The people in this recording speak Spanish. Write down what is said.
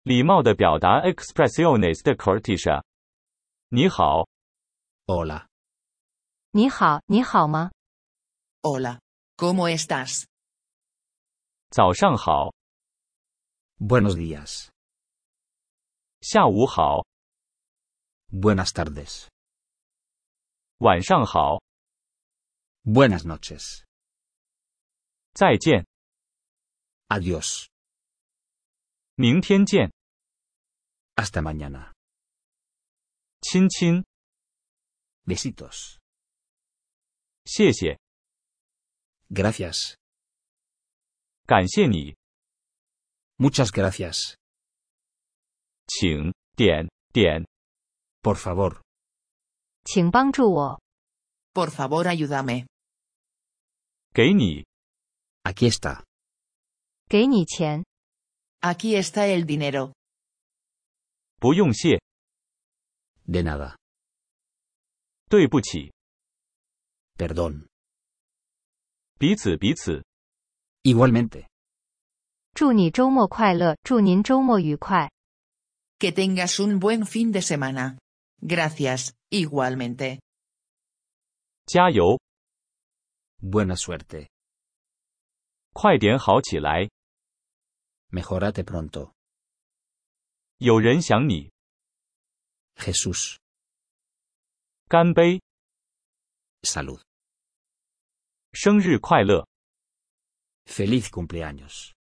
礼貌的表达 expresiones de cortesía。你好， Hola. 你好，你好吗？ Hola. ¿Cómo estás? 早上好， Buenos días. 下午好， Buenas tardes. 晚上好， Buenas noches. 再见， Adiós. 明天见， Hasta mañana. 亲亲， Besitos. 谢谢， Gracias. 感谢你， Muchas gracias. 请点点， Por favor. 请帮助我， Por favor, ayúdame. 给你， Aquí está. 给你钱， Aquí está el dinero. 不用谢， De nada. 对不起， Perdón. 彼此彼此， Igualmente. 祝你周末快乐，祝您周末愉快。 Que tengas un buen fin de semana. Gracias, igualmente. 加油， Buena suerte. 快点好起来， Mejórate pronto. 有人想你， Jesús. 干杯， Salud. 生日快乐。 Feliz cumpleaños.